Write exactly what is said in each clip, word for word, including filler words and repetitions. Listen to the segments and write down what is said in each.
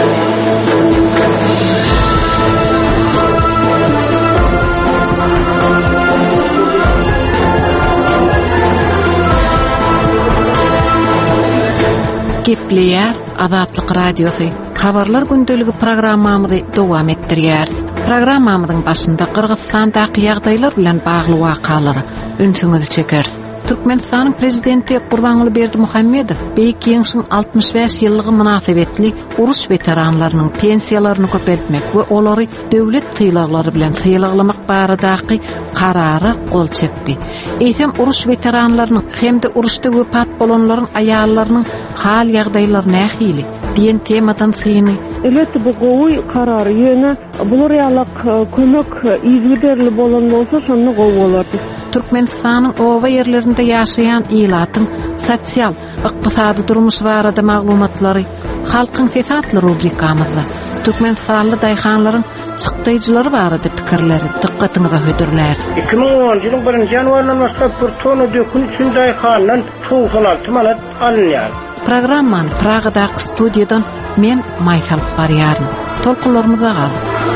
Gepleyer Azatlyk Radiosu Habarlar gündöligi programmamyzy dowam etdirýär. Programmamyzyň başynda Kyrgyzstandaky ýagdaýlar bilen bagly wakalary ünsüňizi çeker. Türkmenistanyň prezidenti Gurbanuly Berdimuhammedow beýik ýeňşiň altymyş beş ýyllygy münasibetli uruş veteranlarynyň pensiýalaryny köpeltmek we olary döwlet tyýlaglary bilen tyýlaglamak baradaky karary gol çekdi. Eýsem uruş veteranlarynyň hemde uruşda wepat bolanlaryň aýallarynyň hal ýagdaýlaryny nähili diýen temadan syny elbetde bu gowy karary ýöne bular ýalyk kömek izgiderli bolan bolsa şonu gowy bolardy. Türkmenistanyň owa ýerlerinde ýaşaýan ýylatyň sosial, ykdysady durmuşy barada maglumatlary halkyň fesatlary rubrikamyzda Türkmenistanly daýhanlaryň çykdyjylary barada pikirleri dikkatiňize hödürler. iki ming on ýylyň birinji ýanwaryndan başlap bir tonu dökün üçin daýhandan toğsalat malat alınýar. Programmany Pragadaky studiýadan men Maýsal barýarym. Tolkunlarymyza gal.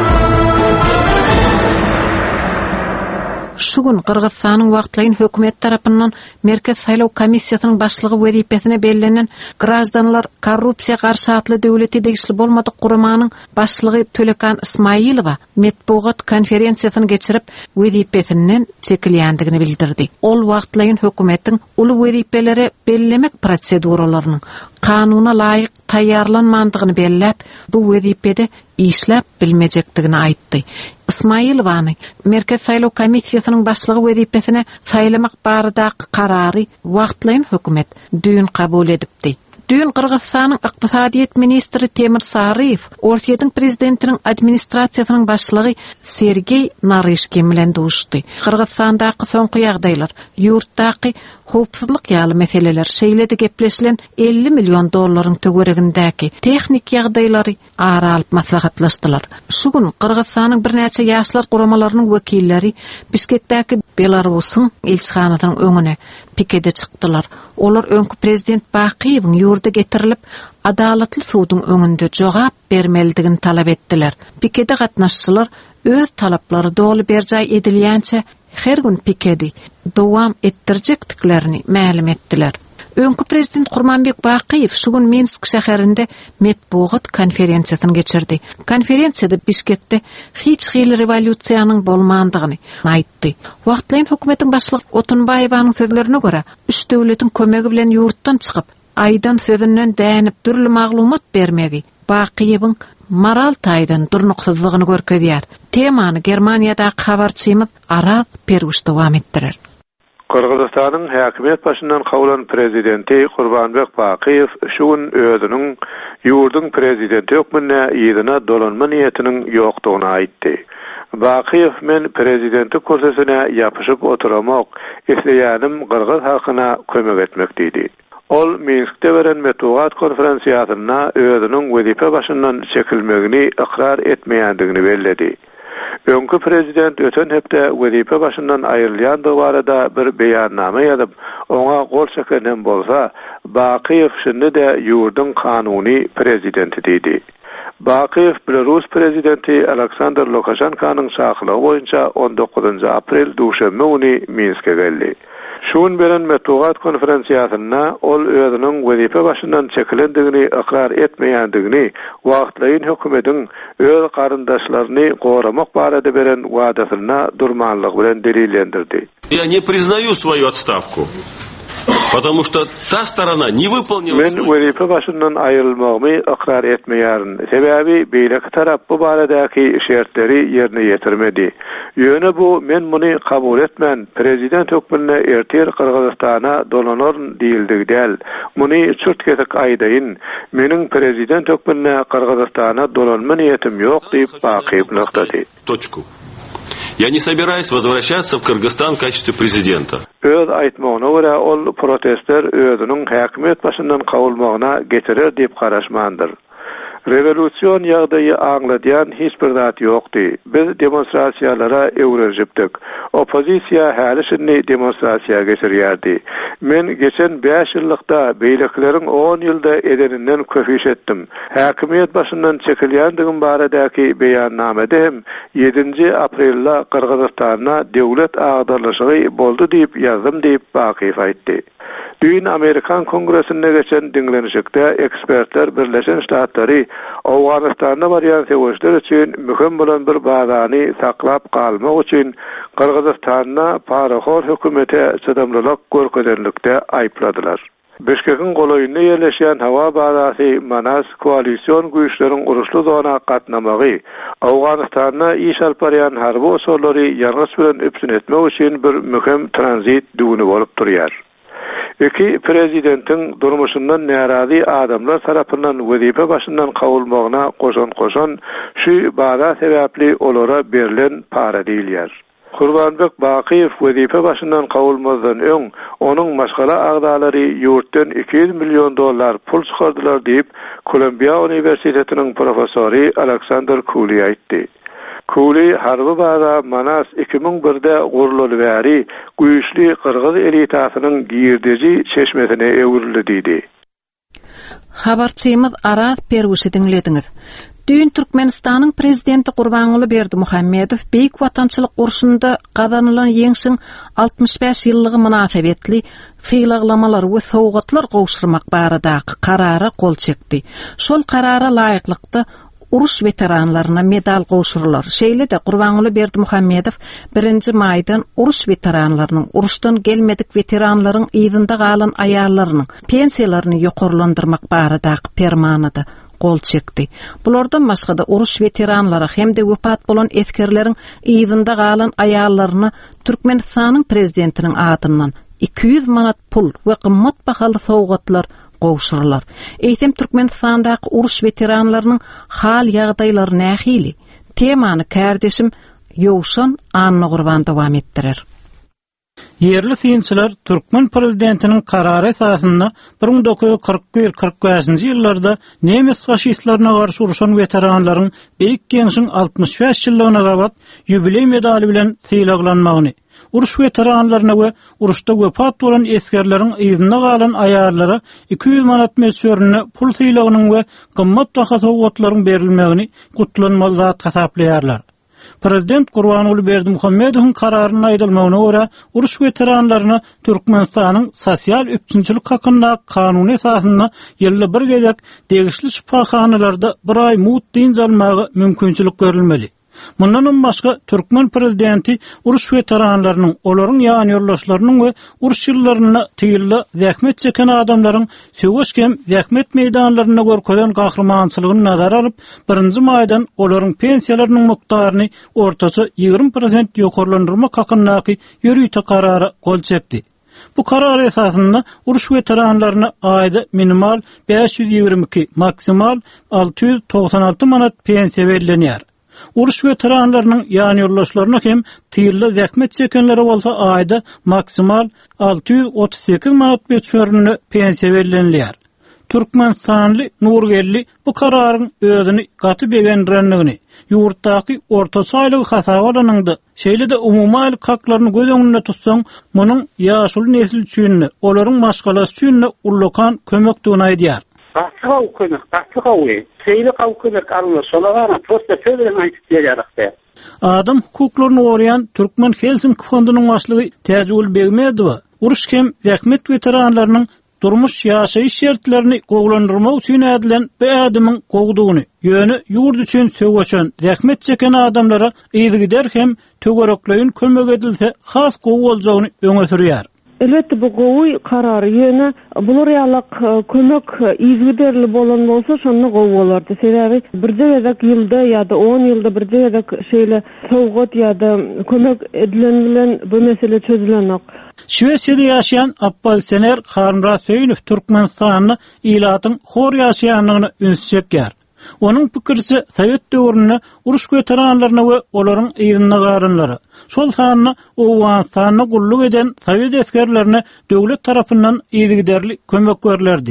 Şu gün Kırgızstanyň wagtlaýyn hökümet tarapyndan Merkez Saýlaw Komissiýasynyň başlygy wezipesine bellenlen grajdanlar korrupsiýa garşy atly döwleti degişli bolmadyk guramanyň başlygy Tölekan Ismaýylowa metbuat konferensiýasyny geçirip wezipesinden çekilýändigini bildirdi. Ol wagtlaýyn hökümetiň uly wezipeleri bellemek proseduralarynyň kanuna laýyk taýýarlanmandygyny belläp, bu wezipede işläp bilmejekdigini aýtdy. Ismaýylowany Merkez Saýlaw Komissiýasynyň başlygy wezipesine saýlamak baradaky karary wagtlaýyn hökümet düýün kabul edipdi. Düýün Kyrgyzstanyň ykdysadyýet ministri Temir Saryýew, Ortiýadyň prezidentiniň administrasiýasynyň başlygy Sergey Naryshkin bilen duşdy. Kyrgyzstandaky soňky ýagdaýlar, ýurtdaky howpsuzlyk ýaly meseleler şeýlede gepleşilen elli million dollaryň töweregindäki tehnik ýagdaýlary ara alyp maslahatlaşdylar. Şu gün Kyrgyzstanyň bir näçe ýaşlar guramalarynyň wekilleri Bişkekdäki Belarusyň elçixanasynyň öňüne pikede çykdylar. Olar öňkü prezident Bakiýewiň ýurda getirilip adalatly suwdyň öňünde jogap bermelidigini talap etdiler. Pikede gatnaşçylar öz talaplary dogly berjay edilýänçe her gün pikedi dowam etdirjekdiklerini ma'lum etdiler. Öňkü prezident Gurmanbek Bakiýew şu gün Minsk şäherinde metbuat konferensiýasyny geçirdi. Konferensiýada Bişkekde hiç hili revolýusiýanyň bolmandygyny aýtdy. Wagtlaýyn hökümetiň başlygy Otunbaýewaň sözlerine görä, üç döwletiň kömegi bilen ýurtdan çykyp, aýdan sözünden dänip türli maglumat bermegi Bakiýewiň moral taýdan durnuksyzlygyny görkezýär. Temany Germaniýadaky habarçymyz Araz Peruş dowam etdirer. Kyrgyzstanyň häkimet başyndan kawulan prezidenti Gurbanbek Bakiýew şu gün özüniň ýurduň prezidenti hökmüne ýygyna dolanma niýetiniň ýokdugyny aýtdy. Bakiýew men prezidenti kursysine ýapyşyp oturamak isleýänim Kyrgyz halkyna kömek etmek diýdi. Ol Minskde beren metbuat konferensiýasyna özüniň wezipe başyndan çekilmegini ikrar etmeýändigini belledi. Öňkü prezident öten hepde wezipe başyndan aýrylýandygy barada bir beýannama ýazyp, oňa gol çekenden bolsa, Bakiýew şinde de ýurduň kanuny prezidenti diýdi. Bakiýew Belarus prezidenti Aleksandr Lukashenkanyň çakylygy boýunça on dokuzunçy aprel duşanbe güni Minske geldi. Şun beren metbuat konferensiýasyna ol özüniň wezipe başyndan çekilendigini ikrar etmeýändigini, wagtlaýyn hökümetiň öz garyndaşlaryny goramak barada beren wadasyna durmanlyk bilen delillendirdi. Я не признаю свою отставку. Потому что та сторона не выполнила Men wezipe başyndan aýrylmagymy ikrar etmeýärin. Sebäbi beýleki tarap bu baradaky şertleri ýerine ýetirmedi. Ýöne bu men muny kabul etmän. Prezident hökmüne ertir Kyrgyzstana dolanar diýildi del. Muny çürtketek aýdaýyn. Meniň prezident hökmüne Kyrgyzstana dolanma niýetim ýok diýip Bakiýew noktasy. Точку. Я не собираюсь возвращаться в Кыргызстан в качестве президента. Öz aýtmagyna görä ol protestler özüniň häkimet başyndan kawulmagyna getirer diýip garaşmandyr. Revolüsiyon ýagdaýy aňladýan hiç bir zat ýokdy. Biz demonstrasiýalara öwrejipdik. Opozisiýa häli demonstrasiýa geçirýärdi. Men geçen beş ýyllykda beýlekleriň on ýylda edeninden köpüş etdim. Häkimiýet başyndan çekilýändigim baradaky beýannamada hem ýedinji aprelda Kırgızstana döwlet agdarlyşygy boldy diýip ýazdym diýip Bakiýew aýtdy. Dün Amerikan Kongresinde geçen diňlenişikde ekspertler Birleşen Ştatlary Awganystanda barýan sewişler üçin mühim bolan bir bazany saklap kalmak üçin Kırgızstana paraxor hökümete çydamlylyk görkezerlikde aýpladylar. Beşkekin goloýunda ýerleşýän hawa bazasy Manas koalisiýon güýçleriň uruşly zona gatnamagy, Awganystana iş alp barýan harby osorlary ýargys bilen öpsün etmek üçin bir mühim tranzit düwüni bolup durýar. Iki prezidentin durmuşundan närazy adamlar tarapyndan wezipe başyndan kawulmagyna goşan-goşan şu baza sebäpli olara berilen para diýilýär. Gurbanbek Bakiýew wezipe başyndan kawulmazdan öň onuň maşgala agdalary ýurtdan iki yüz milyon dollar pul çykardylar diýip Kolumbiya Universitetiniň professory Alexander Cooley aýtdy. Cooley harby baza Manas iki ming birde gurulýan bäri güýçli Kırgız elitasynyň giýirdeji çeşmesine öwrildi diýdi. Habarçymyz Aras Perwüşi dinlediňiz. Dün Türkmenistanyň prezidenti Gurbanuly Berdimuhammedow beýik watançylyk urşunda gazanylan ýeňsiň altmış beş ýyllygy münasebetli syýlaglamalar we sowgatlar gowşurmak baradaky karara gol çekdi. Şol karara laýyklykda uruş veteranlarına medal gowşurlar. Şeýle de Gurbanuly Berdimuhammedow birinji maýdan uruş veteranlarynyň, uruşdan gelmedik veteranlaryň ýyzynda galan aýallarynyň pensiýalaryny ýokarlandyrmak baradaky fermanyda gol çekdi. Bulardan başga uruş veteranlara hemde wepat bolan eskerleriň ýyzynda galan aýallaryny Türkmenistanyň prezidentiniň adyndan iki yüz manat pul we gymmat bahaly sowgatlar gowşurlar. Eýtem Türkmenistandaky uruş veteranlarynyň hal ýagdaýlary nähili? Temany kärdeşim Ýowşan Anna Gurban dowam etdirer. Yerli synçylar Türkmen prezidentiniň karary esasynda bir ming dokuz yüz kırk bir kırk beşinji ýyllarda Nemes faşistlerine garşy uruşan veteranlaryň beýik geňşiň altmış beş ýyllygyna gabat ýubiley medali bilen syýlaglanmagyny, uruş veteranlaryna we uruşda wepat bolan eskerleriň ýyzynda galan aýarlara iki yüz manat meşwerine pul syýlagynyň we gymmat baha sowgatlaryň berilmegini gutlanmaly zat hasaplaýarlar. Prezident Gurbanuly Berdimuhammedowyň kararyny aýdylmagyna görä, uruş veteranlaryna Türkmenistanyň sosial öpçünçilik hakynda kanuny esasynda ýylda bir gezek degişli şifahanalarda bir ay mut diň almagy mümkinçilik görülmeli. Mundan başga Türkmen prezidenti uruş veteranlarynyň, olaryň ýan ýoldaşlarynyň we uruş ýyllaryna tyýylla zähmet çeken adamlaryň söwüşkem zähmet meýdanlaryna görkezen gahrmançylygyny nazara alyp, birinji maýdan olaryň pensiýalarynyň mukdaryny ortaça ýygrimi prosent ýokarlandyrmak hakyndaky ýürüýte karary gol çekdi. Bu karar esasında uruş veteranlaryna aýda minimal beş yüz ýygrimi iki, maksimal altı yüz toksan altı manat pensiýa berilýär. Uruş veteranlarynyň ýan ýoldaşlaryna hem tyýylla zähmet çekenleri bolsa aýda maksimal altı yüz otuz sekiz manat beşwerine pensiýa berilýär. Türkmenistanly Nurgelli bu kararyň özüni gaty begendirenligini, ýurtdaky orta saýlygy hasablanyndy. Şeýle de umumy aýlyk haklaryny göz öňünde tutsaň, munyň ýaşul nesil üçin, olaryň maşgalasy üçin ullakan kömekdigini aýdýar. Gaçyga kömek, gaçyga we, şeýle gawkylar alma, şolagana prosta söýlen aýtyp berýärdi. Adam hukuklaryny goraýan Türkmen Helsinki fondunyň başlygy Täjül Begmedow, uruş hem zähmet veteranlarynyň durmuş ýaşaýyş şertlerini gowlandyrmak üçin edilen bu adamyň gowdugyny, ýöne ýurt üçin söwüşen zähmet çeken adamlara ýygyder hem tögerekleýin kömek edilse has gow boljagyny öňe sürýär. Elbette bu gowy karary ýöne bular ýalyk kömek ýygyderli bolan bolsa şonu gow bolardy. Sebäbi bir jegek ýylda ýa-da on ýylda bir jegek şeýle sowgat ýa-da kömek edilen bilen bu mesele çözülenok. Şweýçede ýaşaýan Abbas Sener Harmrat Söýünüw Türkmenistanyň ilatyň hor ýaşaýanyny ünsüçekýär. Onun pikirçe Sovet döwründe uruş veteranlaryna we olaryň ýygyna garanlary, şol sanyny Owganystanyň gulluk eden Sovet eskerlerine döwlet tarapyndan ýygyderli kömek berilýärdi.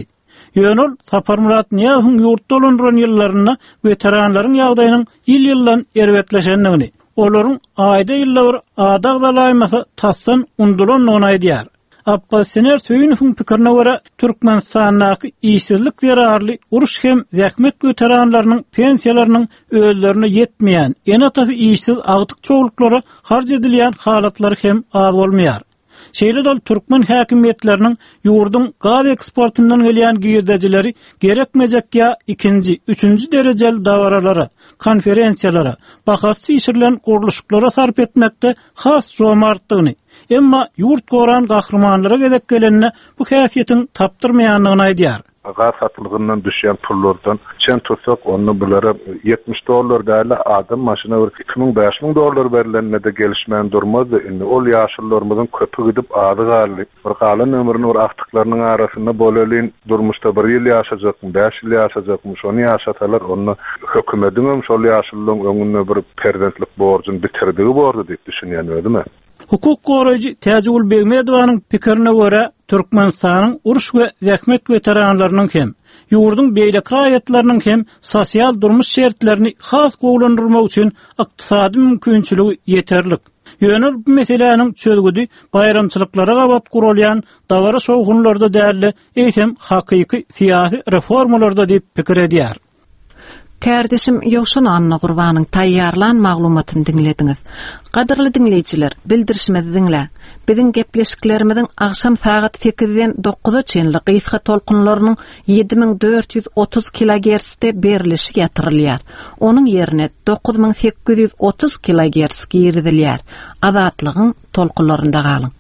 Ýönül Sapar Murat Niýazowyň ýurt dolandyran ýyllaryna weteranlaryň ýagdaýynyň ýyl-ýyldan erwetleşendigini, olaryň aýda ýylla bir adagdalaýmasy tassan undulanlygyny aýdýar. Abbas Sener Söýünowyň pikirine görä Türkmenistanyň işsizlik zararly uruş hem zähmet weteranlarynyň pensiýalarynyň özlerine ýetmeýän, en atasy işsiz agdyk çoğuluklara harj edilýän halatlary hem az bolmaýar. Şeýle dol Türkmen häkimetleriniň ýurdun gaz eksportyndan gelýän giýirdejileri gerekmejek ýa ikinji, üçünji derejeli dawarlara, konferensiýalara, bahasy işirilen guruluşlara sarp etmekde has jomartlygyny, emma ýurt goran gahrymanlara gezek gelenine bu häsiýetiň tapdyrmaýanlygyny aýdýar. Gaz satılığından düşen pullardan çen tutsak onu bulara yetmiş dolar değerli adam maşına iki bin beş bin dolar verilenine de gelişmeyen durmazdı. Yani ol yaşlılarımızın köpü gidip adı galiba. Bir kalan ömrünün or aktıklarının arasında böyleliğin durmuşta bir yıl yaşayacakmış, beş yıl yaşayacakmış, onu yaşatalar. Onu hükümetin ömüş ol yaşlıların önüne bir perdentlik borcun bitirdiği borcu deyip düşünüyen öyle mi? Hukuk goraýjy Täjegul Begmedowanyň pikirine görä Türkmenistanyň uruş we zähmet weteranlarynyň hem ýurdun beýle kraýatlarynyň hem sosial durmuş şertlerini has gowlandyrmak üçin ykdysady mümkinçiligi ýeterlik. Ýönül bu meseleniň çözgüdi bayramçylyklara gabat gurulýan dawara şowgunlarda däli eýsem hakyky siýasy reformalarda diýip pikir edýär. Kärdeşim Ýowşan Anna Gurbanyň taýýarlan maglumatyny dinlediňiz. Gadyrly dinleýijiler, bildirişimizi dinle. Biziň gepleşiklerimiziň akşam saat sekizden dokuza çenli gysga tolkunlarynyň ýedi min dört ýüz otuz kilohertzde berilişi ýatyrylýar. Onuň ýerine dokuz min sekiz ýüz otuz kilohertz giýirilýär. Azatlygyň tolkunlarynda galyň.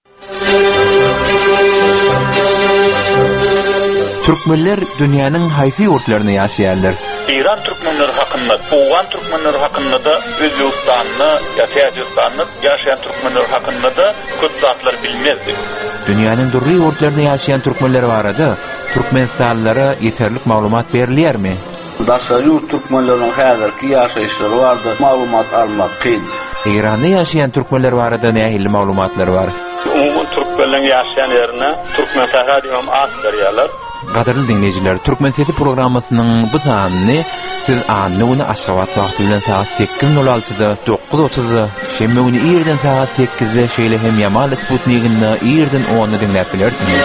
Türkmenler dünýäniň haýsy ýurtlaryna ýaşaýarlar. İran Türkmenleri hakkında, Uğan Türkmenleri hakkında da Özbekistan'ı, ya Tacikstan'ı yaşayan Türkmenler hakkında da köp zatlar bilmezdi. Dünýäniň durry ýurtlaryna ýaşaýan Türkmenler barada Türkmenistanlylara ýeterlik maglumat berilýärmi? Daşary ýurt Türkmenleriň häzirki ýaşaýyşlary barada maglumat almak kyn. İranda ýaşaýan Türkmenler barada nähili maglumatlar bar? Uğan Türkmenler ýaşaýan ýerine Türkmen Sahadi hem as berýärler. Gadyrly dinleyijiler, Türkmen Sesi programmasynyň bu sanyny siz anny uny Aşgabat wagty bilen saat sekiz nol altıda dokuz otuzda şemme güni ýerden saat sekizde şeýle hem Yamal Sputnik'inde ýerden onu dinläp bilersiňiz.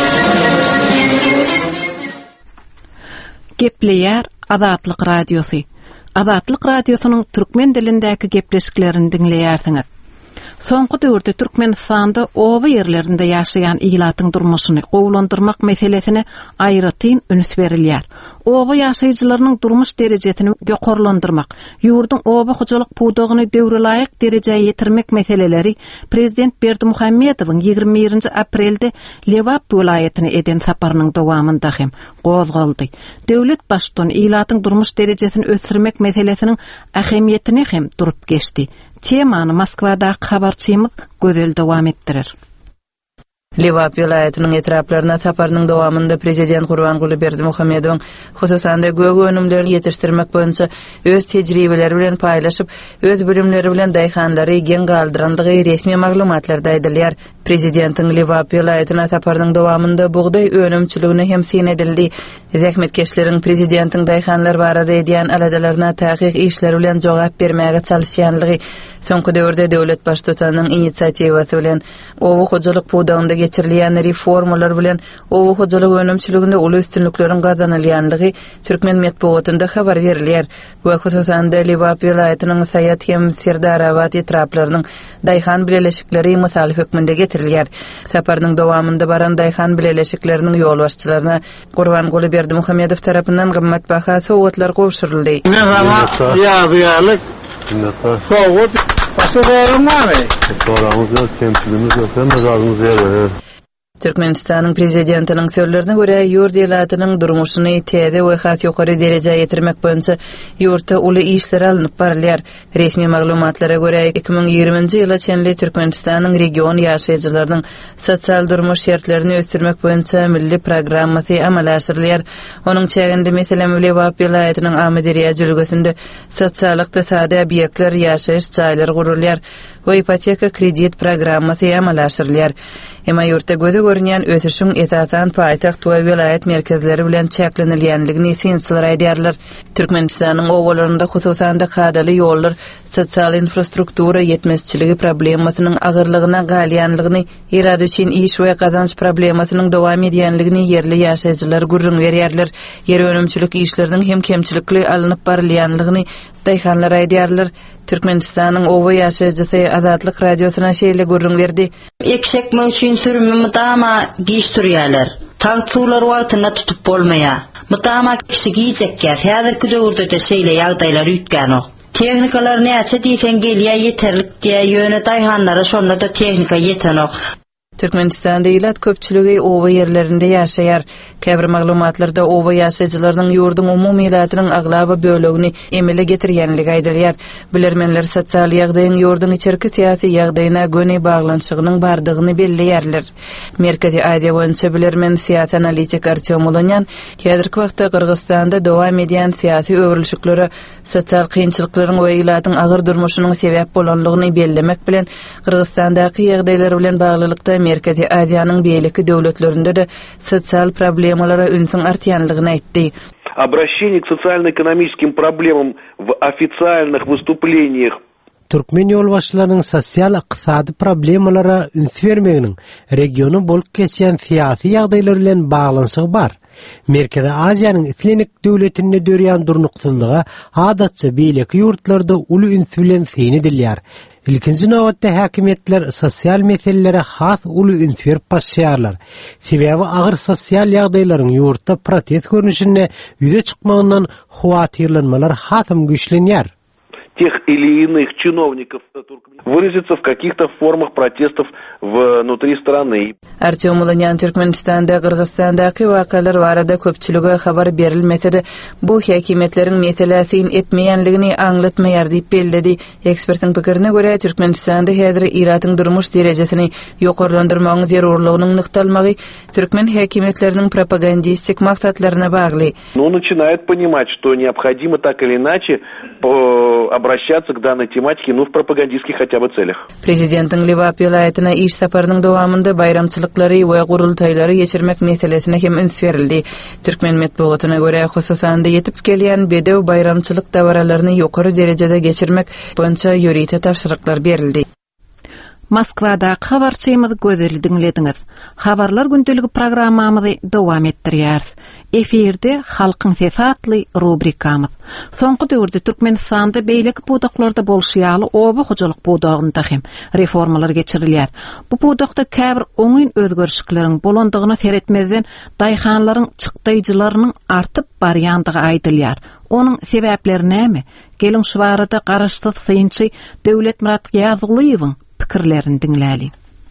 Gepleýär Azatlyk radiosu. Azatlyk radiosynyň türkmen dilindäki gepleşiklerini dinleýärsiňiz. Soňky döwürde Türkmenistanda oba ýerlerinde ýaşaýan ýylatyň durmuşyny gowlandyrmak meselesine aýratyn üns berilýär. Oba ýaşaýjylarynyň durmuş derejesini ýokarlandyrmak, ýurdun oba hojalyk puwdagyny döwre laýyk derejeye ýetirmek meseleleri Prezident Berdimuhammedowyň ýygrimi birinji aprelde Lewap welaýatyna eden saparynyň dowamynda hem gozgaldy. Döwlet başdan ýylatyň durmuş derejesini ösürmek meselesiniň ähemiýetini hem durup geçdi. Temany Moskwada habarçymyz gözel dowam etdirir. Lewap welaýatynyň etraplaryna saparynyň dowamynda Prezident Gurbanguly Berdimuhammedowyň hususan da gög önümlerini ýetirtirmek boýunça öz tejribeleri bilen paýlaşyp, öz bilimleri bilen daýhanlary gen galdyrandygy resmi maglumatlarda aýdylýar. Prezidentiň Lewap welaýatyna saparynyň dowamynda buğday önümçiligine hem sen edildi. Zähmetkeşleriň prezidentiň daýhanlar barada edýän aladalaryna taýyk işleri bilen jogap bermäge çalyşýanlygy, soňky döwürde döwlet baş tutanyň initsiatywasy bilen owa hojalyk puwdagynda geçirilýän reformalar bilen owa hojalyk önümçiliginde uly üstünlikleriň gazanylýanlygy Türkmen medeniýetinde habar berilýär. Bu hususan da Lewap welaýatynyň Saýat hem Serdarabat etraplarynyň daýhan birleşikleri mysal hökmünde getirilýär. Saparynyň dowamynda baran daýhan birleşikleriniň ýol başçylaryna Gurbanguly Berdimuhammedow tarapyndan gymmatbaha sowgatlar gowşuruldy. Ýa-ýalyk sowgat başçylaryny Soramyzda temsilimiz ýok, nazarymyz ýer. Türkmenistanyň prezidentiniň sözlerine görä ýurt ýylatynyň durmuşyny täze we has ýokary derejeye ýetirmek boýunça ýurtda uly işler alınıp barylýar. Resmi maglumatlara görä iki bin ýigrimiji ýyla çenli Türkmenistanyň region ýaşaýjylarynyň sosial durmuş şertlerini ösdürmek boýunça milli programmasy amala aşyrylýar. Onuň çäginde meselem Lewap welaýatynyň Amederiýa jölgesinde sosial ykdysady obýektler ýaşaýyş jaýlary gurulýar. we ipoteka kredit programmasy amallaşdyrylýar. Emma ýurtda göze görünýän ösüşiň etatan paýtaxt we vilayet merkezleri bilen çäklenilýänligini synçylar aýdýarlar. Türkmenistanyň owalarynda hususanda kadaly ýollar, sosial infrastruktura ýetmezçiligi problemasynyň agyrlygyna galýanlygyny, irade üçin iş we gazanç problemasynyň dowam edýänligini yerli ýaşaýjylar gurrun berýärler. Yer önümçilik işleriniň hem kemçilikli alınıp barylýanlygyny daýhanlar aýdýarlar. Türkmenistanyň owa ýaşaýjysy Azatlyk radiosyna şeýle gurrun berdi. Ekşek möçün sürümü mutama giýişdirýärler. Tag suwlar wagtyna tutup bolmaýar. Mutama kişi giýjekkä, häzirki döwürde şeýle ýagdaýlar üýtgän ok. Tehnikalar näçe diýsen gelýär ýeterlik diýe ýöne daýhanlara şonda da tehnika ýeten ok. Türkmenistanda ilat köpçüligi owa yerlerinde ýaşaýar. Käbir maglumatlarda owa ýaşaýjylarynyň ýurdun umumy ilatynyň aglaba bölegini emele getirýänligi aýdylýar. Bilermenler sosial ýagdaýyň ýurdun içerki syýasy ýagdaýyna göni baglanşygynyň bardygyny belleýärler. Merkezi Aziýa boýunça bilermen syýasy analitik Artyom Ulonyan häzirki wagtda Kyrgyzstanda dowam edýän syýasy öwrülşiklere, sosial kynçylyklaryň we ilatyň agyr durmuşynyň sebäp bolanlygyny bellemek bilen Kyrgyzstandaky ýagdaýlar bilen baglylykda Merkezi Aziýanyň beýleki döwletlerinde de sosial problemalara ünsüň artýanlygyny aýtdy. Обращение к социально-экономическим проблемам в официальных выступлениях Türkmen ýolbaşçylarynyň sosial-ykdysady problemalara üns bermeginiň regiony bolup geçýän syýasy ýagdaýlar bilen baglanşygy bar. Merkezi Aziýanyň islenik döwletinde dörýän durnuksyzlyga adatça beýleki ýurtlarda uly üns bilen seni edilýär. İlkinci nowatda häkimetler sosial meselelere has uly üns berip başlaýarlar. Sebäbi agyr sosial ýagdaýlaryň ýurtda protest görnüşine ýüze çykmagyndan howatyrlanmalar hasym güýçlenýär. Тех или иных чиновников выразиться в каких-то формах протестов внутри страны. Artyom Ulonyan Türkmenistanda, Kırgızstandaky wakalar barada köpçülüge habar berilmese de bu häkimetleriň meselesini etmeýänligini aňlatmaýar diýip belledi. Ekspertiň pikirine görä Türkmenistanda häzir iratyň durmuş derejesini ýokarlandyrmagyň zerurlygynyň nykdalmagy türkmen häkimetleriniň propagandistik maksatlaryna bagly. Ну, начинает понимать, что необходимо так или иначе обращаться к данной тематике, ну, в пропагандистских хотя бы целях. Президенtin Liwap ýylatyna iş saparynyň dowamında bayramçylyklary we gurultaýlary geçirmek meselesine hem üns berildi. Türkmen medeniýetyne görä hususanda ýetip gelýän bedew bayramçylyk dawaralaryny ýokary derejede geçirmek boýunça ýörite tapşyryklar berildi. Moskvada habarçymyzy gözeli dinlediňiz. Habarlar gündeligi programmamyzy dowam etdirýäris. Efirde halkyň sesi atly rubrikamyz. Soňky döwürde Türkmenistanda beýleki budaklarda bolşýaly oba hojalyk budagynda hem reformalar geçirilýär. Bu budakda käbir oňyn özgörüşikleriň bolandygyny seretmezden daýhanlaryň çykdaýjylarynyň artyp barýandygy aýdylýar. Onun sebäpleri näme? Gelin şu barada garaşdy synçy Döwlet Murat Ýazgulýewiň pikirlerini dinläli.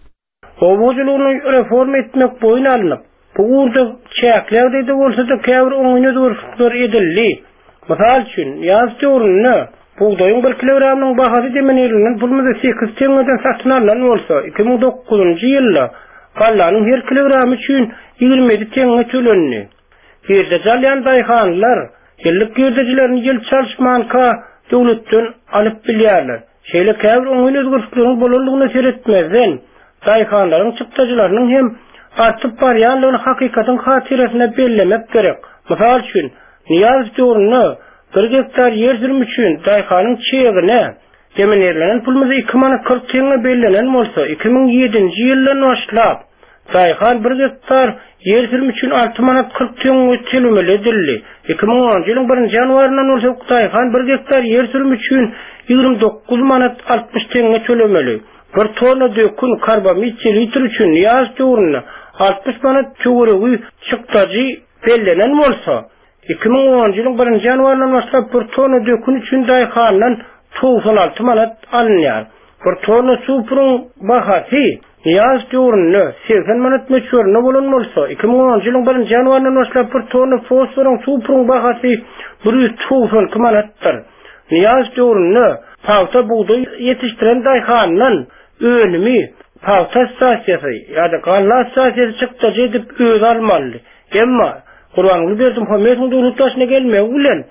Owasylygyny reform etmek boýun alınıp, bu urda çäklerdi bolsa da käbir oňyny özgörüşikler edildi. Mysal üçin, ýaz döwründe buğdaýyň bir kilogramynyň bahasy demeneliniň pulmyzy sekiz teňeden satýalan bolsa, iki ming dokuzunçy ýylda gallanyň her kilogramy üçin ýygrimi yedi teňe tölendi. Birde jalyan daýhanlar ýyllyk gözlejilerini gelip çalışmanka döwletden alyp bilýärler. Şeýle käbir oňyny özgörüşikleriň bolanlygyny seretmezden daýhanlaryň çykdaýjylarynyň hem artyp barýanlygyny hakykatyň hatyresine bellemek gerek. Mysal üçin, ýaz döwründe bir gektar ýer sürmüş üçin daýhanyň çegine demenerilen pulmyzy iki ming kırk teňe bellenen bolsa, iki ming ýedinçi ýyldan başlap daýhan bir gektar ýer sürmüş üçin altı manat kırk teňe tölemeli edildi. iki ming onunçy ýylyň birinçi ýanwaryndan bolsa daýhan bir gektar ýer sürmüş üçin ýygrimi dokuz manat altmış teňe tölemeli. Bir tonna dökün karbamid litr üçin ýaz döwründe altmış manat töweregi çykdagy bellenen bolsa, iki ming onunçy ýylyň birinçi ýanwaryndan başlap bir tonna dökün üçin daýhandan doksan alty manat alınýar. Bir tonna suwpyryň bahasy ýaz döwründe seksen manat meçhurna bolan bolsa, iki ming onunçy ýylyň birinçi ýanwaryndan başlap bir tonna fosforyň suwpyryň bahasy bir ýüz doksan iki manatdyr. Ýaz döwründe pawta buğday ýetişdiren daýhandan önümi pawta stasiýasy ýa-da galla stasiýasy çykdagy edip öz almaly. Emma Gurbanly berdim Hömetiň döwlet başyna gelmegi bilen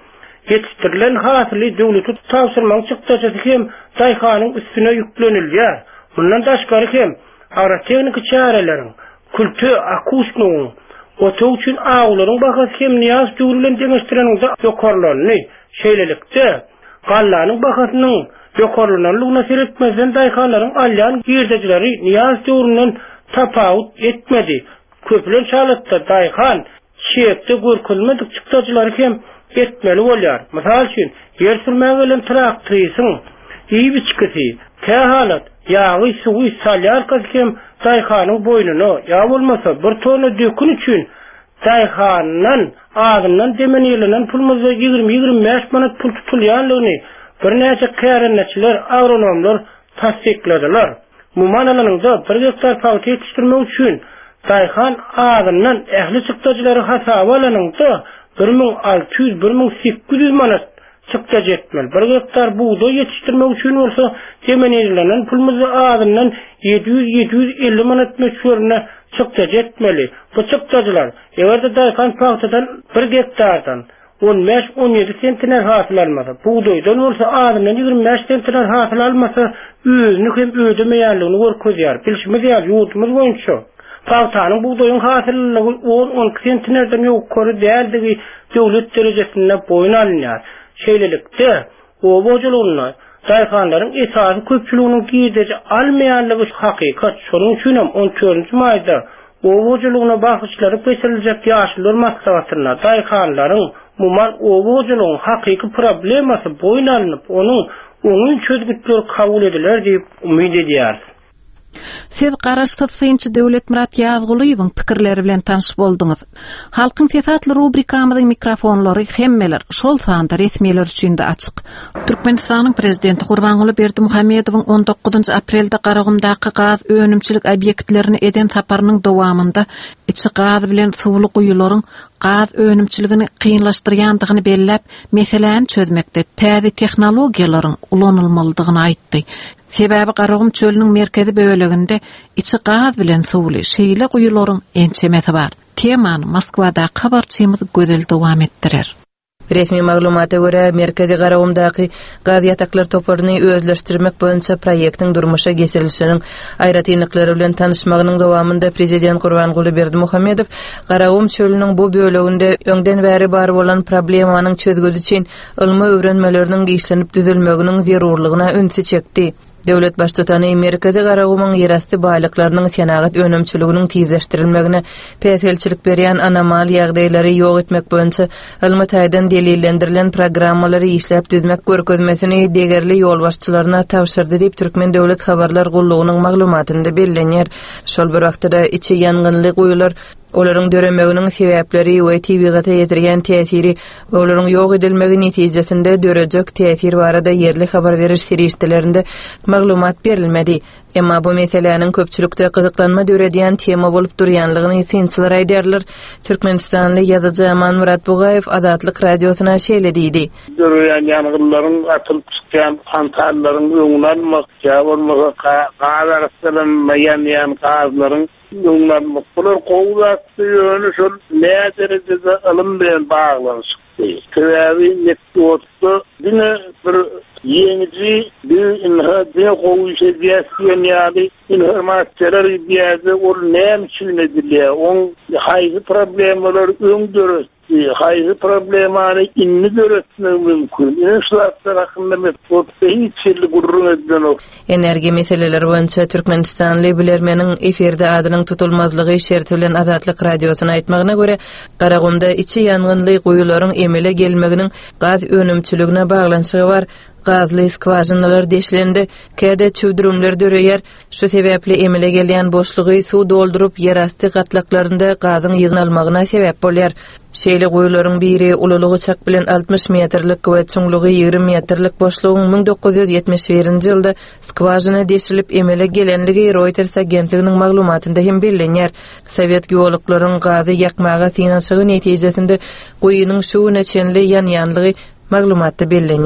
yetiştirilen hasıly döwleti tawsyrmaň çykdyjy hem daýhanyň üstüne ýüklenilýär. Bundan daşgary hem agro-teknik çareleriň, kultu akusnuň, oto üçin aglaryň bahasy hem niýaz döwrülen deňeşdireňde ýokarlandy. Şeýlelikde gallanyň bahasynyň ýokarlanlygyna seretmezden daýhalaryň alýan girdejileri niýaz döwründen tapawut etmedi. Köplen şalatda daýhan şeýekde görkezmedik çykdyjylary hem etmeli bolýar. Mysal üçin ýer sürmäge bilen traktorysyň iyi biçkisi, tähalat, ýagy suwy salyar hem daýhanyň boýnuny, ýa bolmasa bir tonu dökün üçin daýhandan ağından demenýelen pulmyzy ýigirme ýigirme beş manat pul tutulýanlygyny bir näçe kärençiler, agronomlar tasdikladiler. Mumanalanyňda bir hektar paýt ýetişdirmek üçin daýhan ağından ähli çykdyjylary hasaba alanyňda bir ming alty ýüz bir ming sekiz ýüz manat çykdyj etmeli. Bir hektar buğday ýetişdirmek üçin bolsa demenýelen pulmyzy ağından yedi yüz yedi yüz elli manat meşhuruna çykdyj etmeli. Bu çykdyjlar egerde daýhan paýtadan bir hektardan on beş on ýedi sentiner hasyl almasa, buğdaýdan bolsa ağından ýigirme beş sentiner hasyl almasa, özüni hem ödemeýänligini görkezýär. Bilişimiz ýa ýurtymyz boýunça paýtanyň buğdaýyň hasylylygy on on sentinerden ýokary däldigi döwlet derejesinde boýun alınýar. Şeýlelikde obojalygyny daýhanlaryň esasy köpçüliginiň giýdeji almaýanlygy hakykat. Şonuň üçin hem on dördünçi maýda obojalygyna bagşlary geçiriljek ýaşlylar maksadyna daýhanlaryň muman obojalygyň hakyky problemasy boýun alınıp, onuň onuň çözgütleri kabul ediler diýip umyd edýär. Siz garaşdyrýançy Döwlet Murat Ýazgulyň pikirleri bilen tanyş bolduňyz. Halkyň tesatly rubrikamyzyň mikrofonlary hemmeler şol sanda resmiýetler üçin de açyk. Türkmenistanyň prezidenti Gurbanguly Berdimuhammedowyň on dokuzunçy aprelde Garagumdaky gaz önümçilik obyektlerini eden saparynyň dowamında içi gaz bilen suwly guýularyň gaz önümçiligini kıyınlaşdyrýandygyny belläp, meseleni çözmekde täze tehnologiýalaryň ulanylmalydygyny aýtdy. Sebäbi Garagum çölüniň merkezi böleginde içi gaz bilen suwly şeýle guýularyň ençemesi bar. Temany Moskwada habarçymyz gözel dowam etdirer. Resmi maglumata göre Merkezi Garagumdaky gaz ýataklar toparyny özleşdirmek boýunça proýektiň durmuşa geçirilişiniň aýratynlyklary bilen tanışmagynyň dowamında Prezident Gurbanguly Berdimuhammedow Garagum çölüniň bu böleginde öňden bäri bar bolan problemanyň çözgüsi üçin ylmy öwrenmeleriniň giýişlenip düzelmeginiň zerurlygyna öňse çekdi. Döwlet başdatany Merkezi Garagumyň ýerasty baýlyklarynyň senagat önümçiliginiň tizleşdirilmegine peselçilik berýän anomal ýagdaýlary ýok etmek boýunça ylmy taýdan delillendirilen programmalary işläp düzmek görkezmesini degerli ýol başçylaryna tawşyrdy diýip Türkmen Döwlet Habarlar Gullugynyň maglumatynda bellenýär. Şol bir wagtda içi ýangynly guýular, olaryň döremeginiň sebäpleri we tabiata ýetirýän täsiri, olaryň ýok edilmegi netijesinde dörejek täsir barada yerli habar beriş serişdelerinde maglumat berilmedi. Emma bu meseleniň köpçülükde gyzyklanma döredýän tema bolup durýanlygyny synçylar aýdarlar. Türkmenistanly ýazyjy Aman Murat Bugaýew Azatlyk radiosyna şeýlediydi. Döreýän ýangyrlaryň atylyp çykýan kantarlaryň öňünden makja bolmaga gaz arasyndan ýan gazlaryň öňünden maklar gowlatdy ýöne şol näderejede alym bilen baglanyşdy. Täbi networkda dine bir Yenici bir inhadiye koğuşa diyasiyen yani informasyonları diyazı ol neyem için ediliyor. On hayzi problemler öngörüsü, hayzi problemleri inni görüsünün mümkün. İnşaatlar hakkında metodda hiç yerli gururun edilen o. Enerji meseleleri boyunca Türkmenistanlı bilermenin efirde adının tutulmazlığı şertilen Azatlyk radiosuna aýtmagyna göre Garagumda içi yangynly guýularyň emele gelmeginiň gaz önümçiligine baglanşygy bar. Gazly skwazynalar deşlendi, käde çöwdürümler döreýär. Şu sebäpli emele gelýän boşlugy suw doldurup ýerasty gatlaklarynda gazyň ýygnalmagyna sebäp bolýar. Şeýle guýularyň biri ulalygy çak bilen altmış metrlik we çuňlugy ýigirme metrlik boşlugyň ming dokuz ýüz ýetmiş birinji ýylda skwazyna deşilip emele gelenligi Reuters agentliginiň maglumatynda hem bellenýär. Sowet geoloklaryň gazy ýakmaga synanşygy netijesinde guýunyň suwuna çenli ýanýanlygy maglumatda bellenýär.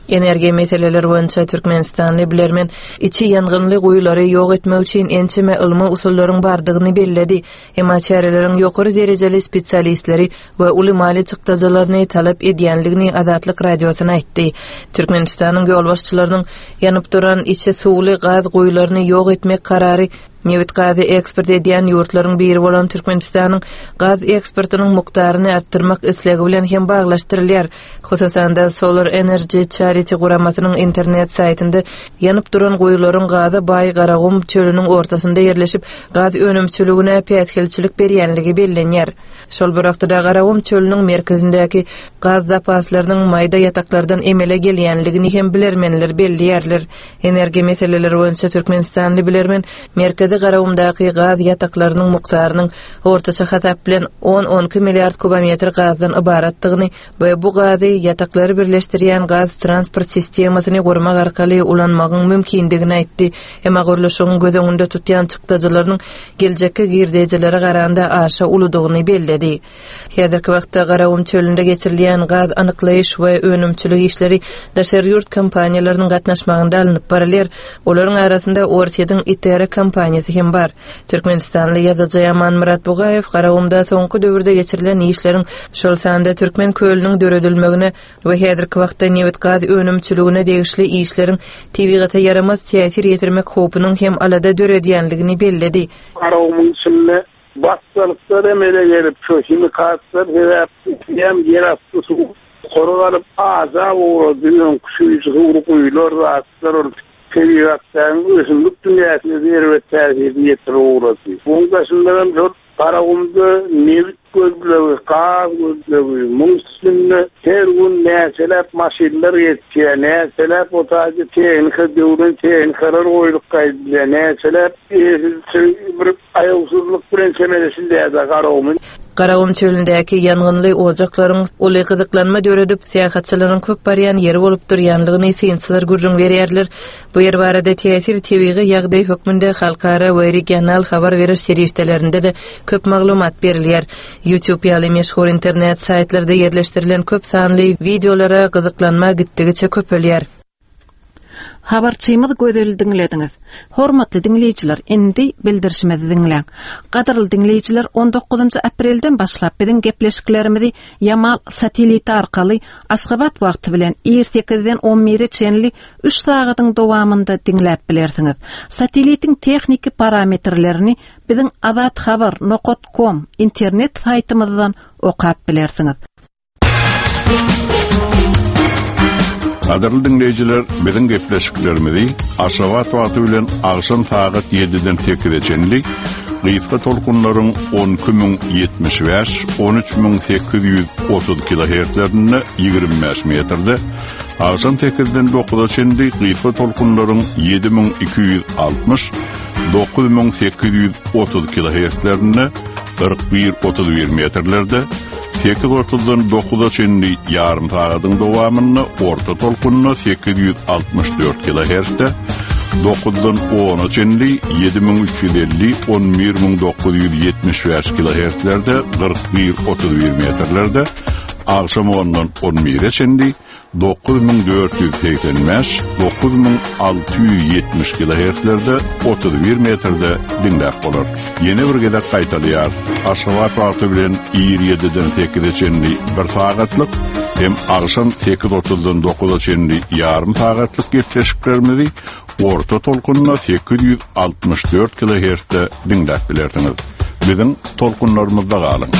Energiýa meseleleri boýunça Türkmenistanly bilermen içi ýangynly guýulary ýok etmek üçin ençeme ılma usullaryň bardygyny belledi. Emma çäreleriň ýokary derejeli spesialistleri we uly mali çykdajalaryny talap edýänligini Azatlyk radiosyna aýtdy. Türkmenistanyň ýol başçylarynyň ýanyp duran içi suwly gaz guýularyny ýok etmek karary Newit gazy eksport edýän ýurtlaryň biri bolan Türkmenistanyň gaz eksportynyň mukdaryny artdyrmak islegi bilen hem baglaşdyrylýar. Hususan da Solar Energy Charity guramasynyň internet saytynda ýanyp duran goýularyň gazy Baý Garagum çölüniň ortasynda ýerleşip gaz önümçüligine pätkelçilik berýänligi bellenýär. Şol birakda Garagum çölüniň merkezindäki gaz zapaslarynyň maýda ýataklardan emele gelýänligini hem bilermenler belliyärler. Energiýa meseleleri boýunça Türkmenistanly bilermen merkezi Garagumdaky gaz ýataklarynyň mukdarynyň ortaça hatap bilen on on iki milliard kubometr gazdan ibaratdygyny we bu gazy ýataklary birleşdirýän gaz transport sistemasyny gurmak arkaly ulanmagyň mümkindigini aýtdy. Emma guruluşyň gözüňünde tutýan çykdajylarynyň geljekke girdijelere garanda aşa uludygyny belledi. Häzirki wagtda Garagum çölünde geçirilýän gaz anyklaýyş we önümçilik işleri daşary ýurt kompaniýalarynyň gatnaşmagynda alınıp baralýar. Olaryň arasynda Ortiýadyň Itere kompaniýasy hem bar. Türkmenistanly ýazyjy Yaman Murat Bugayew Garagumda soňky döwürde geçirilen işleriň şol sanda Türkmen kölüniň döredilmegine we häzirki wagtda newit gaz önümçiligine degişli işleriň tebigaty yaramaz täsir ýetirmek hopunyň hem alada döredýänligini belledi. Garagumyň içinde baskylyklar emele gelip şu himikatlar ve hem yerastı su korugalyp aza uğra düýün kuşuýjy urup uýlar rahatlar olup tebigatdan özünlük dünýäsine zerwet täsir ýetir uğrady. Onuň başyndan çok Garagumda newit gözlegi, gaz gözlegi, muňsyny her gün näçelep maşinler ýetýär, näçelep otaýy tehnika döwren tehnikalar goýulyp gaýdylýar, näçelep bir aýagsızlyk bilen çemelesinde Garagum. Garagum çölündäki ýangynly ojaklaryň uly gyzyklanma döredip seýahatçylaryň köp barýan ýeri bolup durýanlygyny synçylar gürrüň berýärler. Bu ýer barada täsir tebigy ýagdaý hökmünde halkara we regional habar beriş serýetlerinde de köp maglumat berilýär. YouTube ýaly meşhur internet saytlarda ýerleşdirilen köp sanly videolara gyzyklanma gitdigiçe köpelýär. Habarçymyz gözelli dinlediňiz. Hormatly dinleýijiler, endi bildirişimizi dinleň. Gadarly dinleýijiler, on dokuzunçy aprelden başlap biziň gepleşiklerimizi Yamal sateliti arkaly Aşgabat wagty bilen sekizden on biri çenli üç sagatyň dowamında dinläp bilersiňiz. Satelitiň tehnik parametrlerini biziň azat habar nokta com internet saytymyzdan okap bilersiňiz. Gadarly dinleýijiler, biziň gepleşiklerimizi Aşgabat wagty bilen agşam sagat ýediden sekizge çenli Gıyfka tolkunlaryň on iki min ýetmiş beş on üç min sekiz ýüz otuz kilohertzlerinde ýygrimi beş metrde, agşam sekizden dokuza çenli gıyfka tolkunlaryň ýedi min iki ýüz altmış dokuz min sekiz ýüz otuz kilohertzlerinde kırk bir otuz bir metrlerde, sekiz otuzdan dokuza çenli ýarym sagatyň dowamyny orta tolkunna sekiz ýüz altmış dört kilohertzde, dokuzdan ona çenli ýedi min üç ýüz elli on bir min dokuz ýüz ýetmiş beş kilohertzlerde kırk bir otuz bir metrlerde, agşam ondan on bire çenli dokuz min dört ýüz seksen beş dokuz min alty ýüz ýetmiş kilohertzlerde otuz bir metrde dinläp bolar. Ýene bir gezek gaýtalýar. Aşgabat wagty bilen ýediden sekizge çenli bir sagatlyk hem agşam sekiz otuzdan dokuza çenli ýarym sagatlyk geçişiklerimizi orta tolkunna sekiz ýüz altmış dört kilohertzde dinläp bilersiňiz. Biziň tolkunlarymyzda galyň.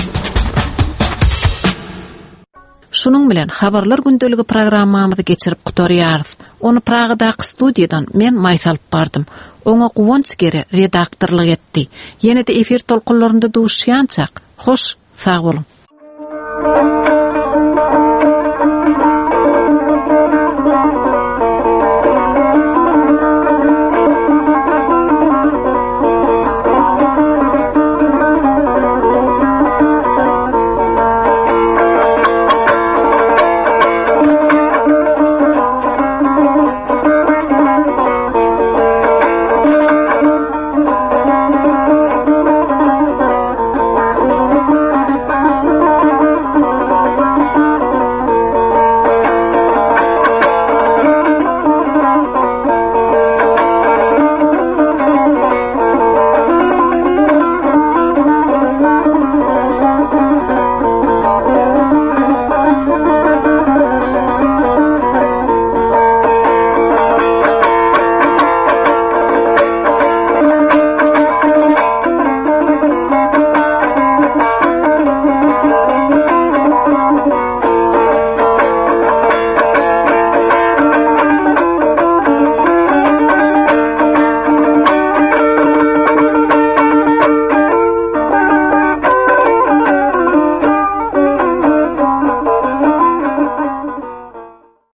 Şunun bilen habarlar gündeligi programmamyzy geçirip gutarýarys. Onu Pragadaky studiýadan men maýsalyp bardym. Oňa Guwonç geri redaktorlyk etdi. Ýene-de efir tolkunlarynda duşýançak. Hoş, sag bolun.